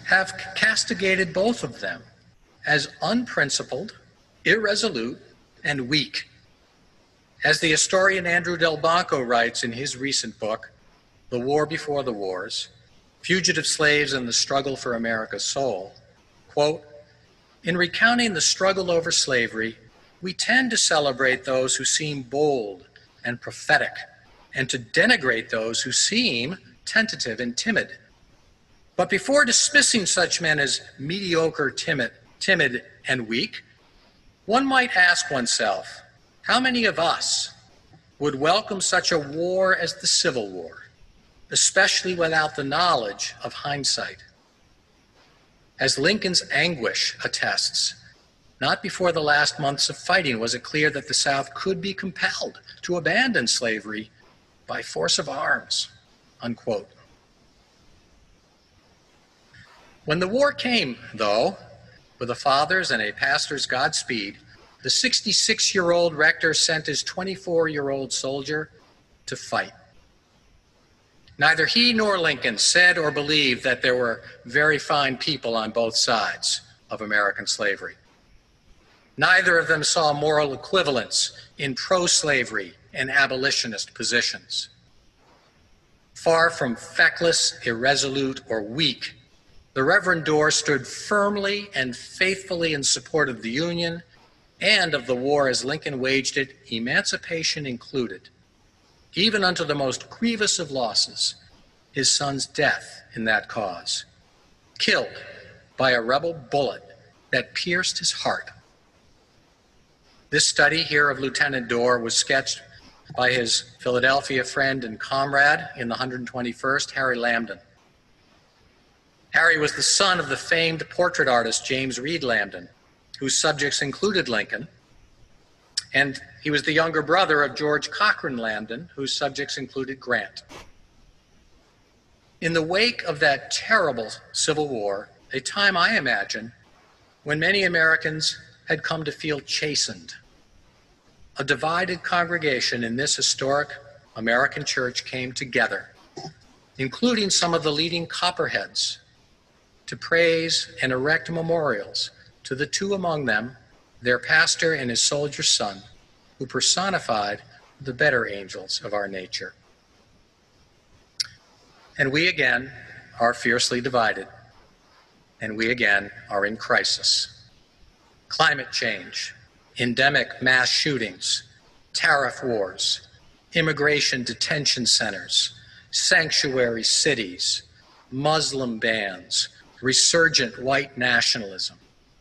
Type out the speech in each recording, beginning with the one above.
have castigated both of them as unprincipled, irresolute, and weak. As the historian Andrew Delbanco writes in his recent book, The War Before the Wars, Fugitive Slaves and the Struggle for America's Soul, quote, "In recounting the struggle over slavery, we tend to celebrate those who seem bold and prophetic, and to denigrate those who seem tentative and timid. But before dismissing such men as mediocre, timid, and weak, one might ask oneself, how many of us would welcome such a war as the Civil War, especially without the knowledge of hindsight? As Lincoln's anguish attests, not before the last months of fighting was it clear that the South could be compelled to abandon slavery by force of arms," unquote. When the war came, though, with a father's and a pastor's Godspeed, the 66-year-old rector sent his 24-year-old soldier to fight. Neither he nor Lincoln said or believed that there were very fine people on both sides of American slavery. Neither of them saw moral equivalence in pro-slavery and abolitionist positions. Far from feckless, irresolute, or weak, the Reverend Dorr stood firmly and faithfully in support of the Union and of the war as Lincoln waged it, emancipation included, even unto the most grievous of losses, his son's death in that cause, killed by a rebel bullet that pierced his heart. This study here of Lieutenant Dorr was sketched by his Philadelphia friend and comrade in the 121st, Harry Lambden. Harry was the son of the famed portrait artist James Reed Lambden, whose subjects included Lincoln, and he was the younger brother of George Cochran Lambden, whose subjects included Grant. In the wake of that terrible Civil War, a time, I imagine, when many Americans had come to feel chastened, a divided congregation in this historic American church came together, including some of the leading Copperheads, to praise and erect memorials to the two among them, their pastor and his soldier son, who personified the better angels of our nature. And we again are fiercely divided, and we again are in crisis. Climate change, endemic mass shootings, tariff wars, immigration detention centers, sanctuary cities, Muslim bans, resurgent white nationalism.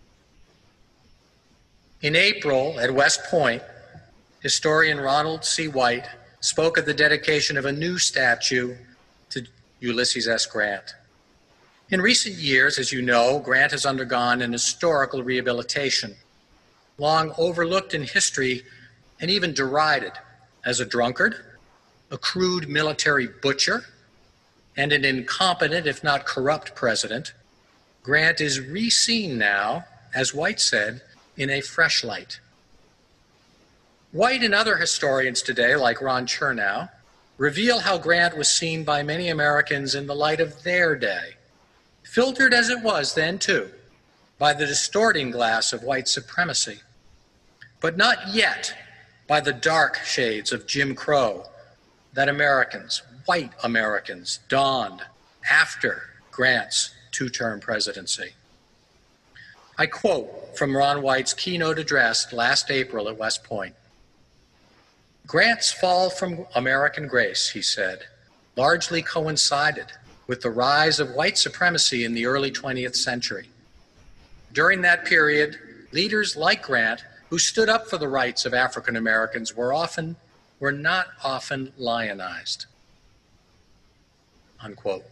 In April at West Point, historian Ronald C. White spoke of the dedication of a new statue to Ulysses S. Grant. In recent years, as you know, Grant has undergone an historical rehabilitation, long overlooked in history and even derided as a drunkard, a crude military butcher, and an incompetent, if not corrupt, president. Grant is re-seen now, as White said, in a fresh light. White and other historians today, like Ron Chernow, reveal how Grant was seen by many Americans in the light of their day, filtered as it was then too, by the distorting glass of white supremacy, but not yet by the dark shades of Jim Crow that Americans, white Americans, donned after Grant's two-term presidency. I quote from Ron White's keynote address last April at West Point. "Grant's fall from American grace," he said, "largely coincided with the rise of white supremacy in the early 20th century. During that period, leaders like Grant, who stood up for the rights of African Americans, were not often lionized." Unquote.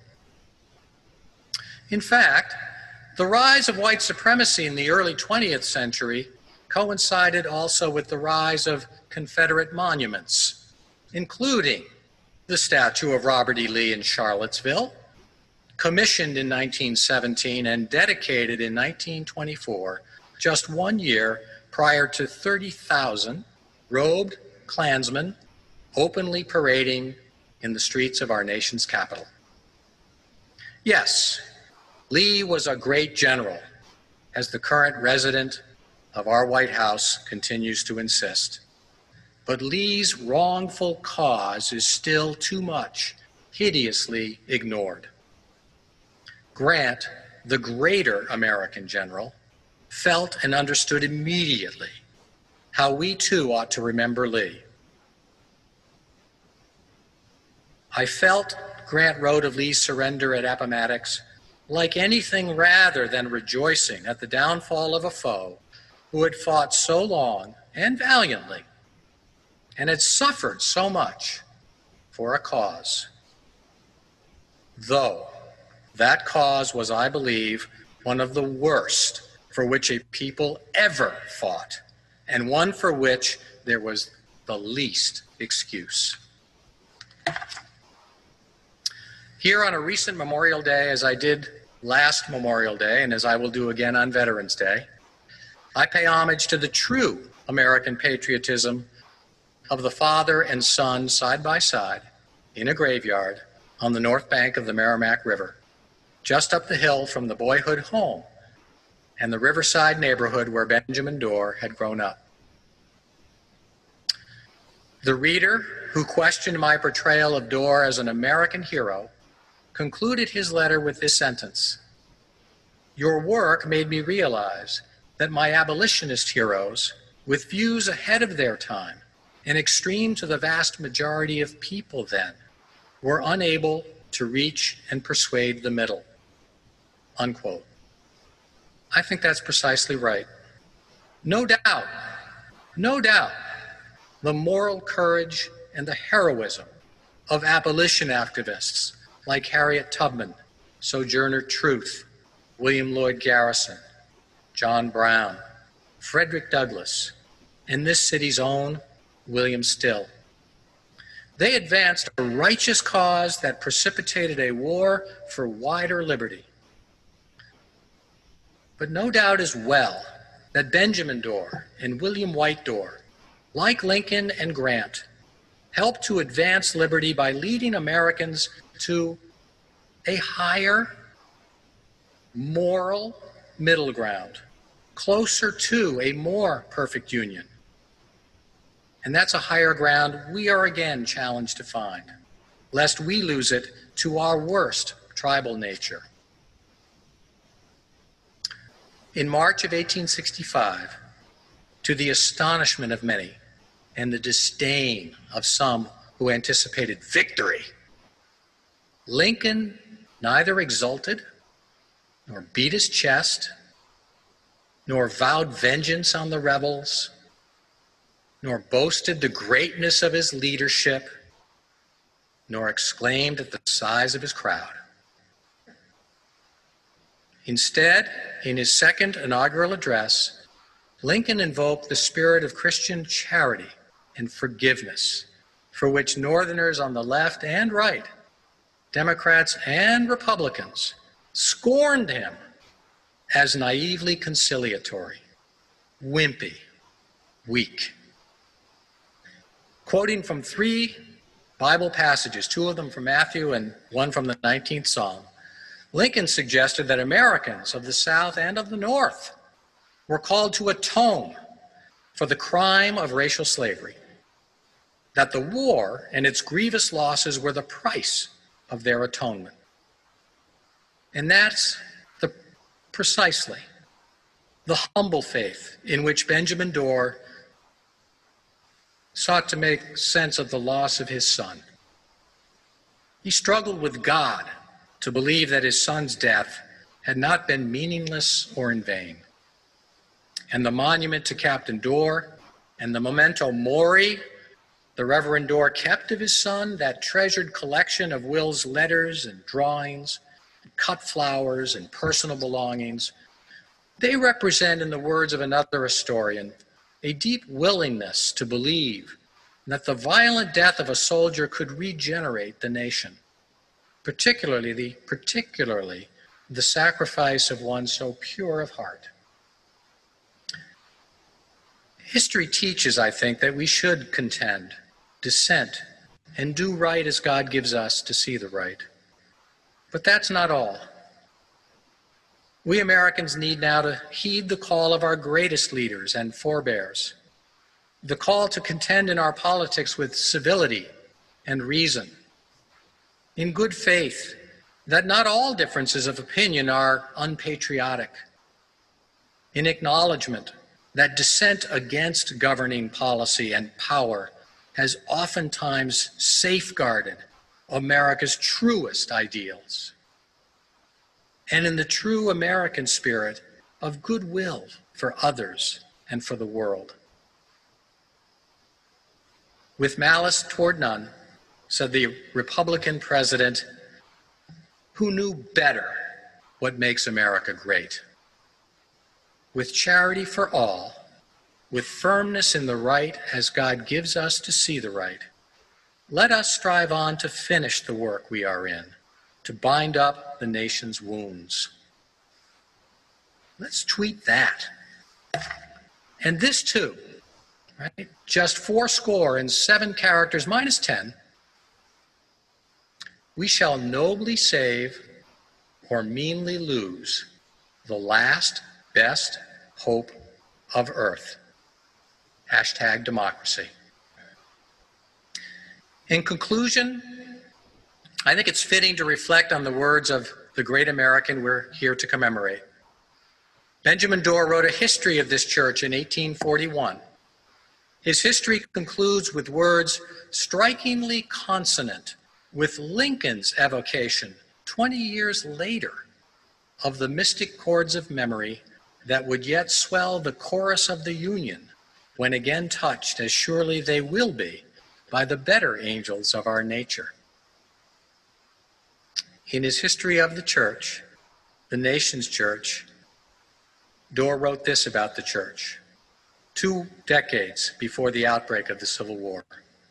In fact, the rise of white supremacy in the early 20th century coincided also with the rise of Confederate monuments, including the statue of Robert E. Lee in Charlottesville, commissioned in 1917 and dedicated in 1924, just 1 year prior to 30,000 robed Klansmen openly parading in the streets of our nation's capital. Yes, Lee was a great general, as the current resident of our White House continues to insist. But Lee's wrongful cause is still too much, hideously ignored. Grant, the greater American general, felt and understood immediately how we too ought to remember Lee. I felt, Grant wrote of Lee's surrender at Appomattox, like anything rather than rejoicing at the downfall of a foe who had fought so long and valiantly and had suffered so much for a cause. Though that cause was, I believe, one of the worst for which a people ever fought, and one for which there was the least excuse. Here on a recent Memorial Day, as I did last Memorial Day, and as I will do again on Veterans Day, I pay homage to the true American patriotism of the father and son side by side in a graveyard on the north bank of the Merrimack River, just up the hill from the boyhood home and the riverside neighborhood where Benjamin Dorr had grown up. The reader who questioned my portrayal of Dorr as an American hero concluded his letter with this sentence: "Your work made me realize that my abolitionist heroes, with views ahead of their time and extreme to the vast majority of people then, were unable to reach and persuade the middle." Unquote. I think that's precisely right. No doubt, the moral courage and the heroism of abolition activists like Harriet Tubman, Sojourner Truth, William Lloyd Garrison, John Brown, Frederick Douglass, and this city's own William Still. They advanced a righteous cause that precipitated a war for wider liberty. But no doubt as well that Benjamin Dorr and William White Dorr, like Lincoln and Grant, helped to advance liberty by leading Americans to a higher moral middle ground, closer to a more perfect union. And that's a higher ground we are again challenged to find, lest we lose it to our worst tribal nature. In March of 1865, to the astonishment of many and the disdain of some who anticipated victory, Lincoln neither exulted, nor beat his chest, nor vowed vengeance on the rebels, nor boasted the greatness of his leadership, nor exclaimed at the size of his crowd. Instead, in his second inaugural address, Lincoln invoked the spirit of Christian charity and forgiveness, for which Northerners on the left and right, Democrats and Republicans, scorned him as naively conciliatory, wimpy, weak. Quoting from 3 Bible passages, 2 of them from Matthew and 1 from the 19th Psalm, Lincoln suggested that Americans of the South and of the North were called to atone for the crime of racial slavery, that the war and its grievous losses were the price of their atonement. And that's precisely the humble faith in which Benjamin Dorr sought to make sense of the loss of his son. He struggled with God to believe that his son's death had not been meaningless or in vain. And the monument to Captain Dorr and the memento mori the Reverend Dorr kept of his son, that treasured collection of Will's letters and drawings, and cut flowers and personal belongings, they represent, in the words of another historian, a deep willingness to believe that the violent death of a soldier could regenerate the nation, particularly the sacrifice of one so pure of heart. History teaches, I think, that we should contend, dissent, and do right as God gives us to see the right. But that's not all. We Americans need now to heed the call of our greatest leaders and forebears, the call to contend in our politics with civility and reason, in good faith, that not all differences of opinion are unpatriotic, in acknowledgement that dissent against governing policy and power has oftentimes safeguarded America's truest ideals, and in the true American spirit of goodwill for others and for the world. With malice toward none, said the Republican president, who knew better what makes America great. With charity for all, with firmness in the right as God gives us to see the right, let us strive on to finish the work we are in, to bind up the nation's wounds. Let's tweet that. And this too, right? Just 87 characters minus 10. We shall nobly save or meanly lose the last best hope of earth. #democracy. In conclusion, I think it's fitting to reflect on the words of the great American we're here to commemorate. Benjamin Dorr wrote a history of this church in 1841. His history concludes with words strikingly consonant with Lincoln's evocation 20 years later of the mystic chords of memory that would yet swell the chorus of the Union when again touched, as surely they will be, by the better angels of our nature. In his history of the church, the nation's church, Dorr wrote this about the church 2 decades before the outbreak of the Civil War.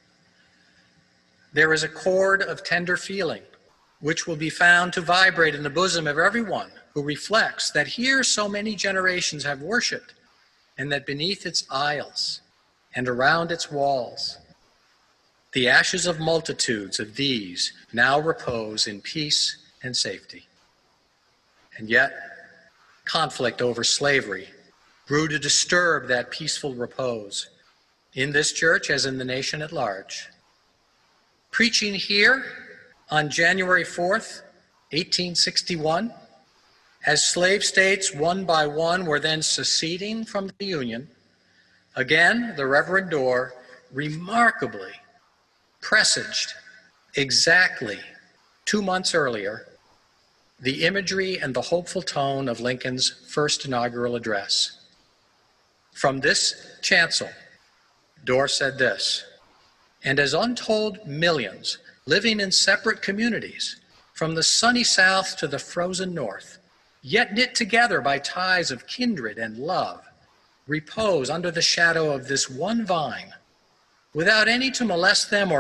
There is a chord of tender feeling which will be found to vibrate in the bosom of everyone who reflects that here so many generations have worshiped, and that beneath its aisles and around its walls, the ashes of multitudes of these now repose in peace and safety. And yet, conflict over slavery grew to disturb that peaceful repose in this church as in the nation at large. Preaching here on January 4th, 1861, as slave states one by one were then seceding from the Union, again, the Reverend Dorr remarkably presaged exactly 2 months earlier the imagery and the hopeful tone of Lincoln's first inaugural address. From this chancel, Dorr said this, "And as untold millions living in separate communities, from the sunny South to the frozen North, yet knit together by ties of kindred and love, repose under the shadow of this one vine, without any to molest them or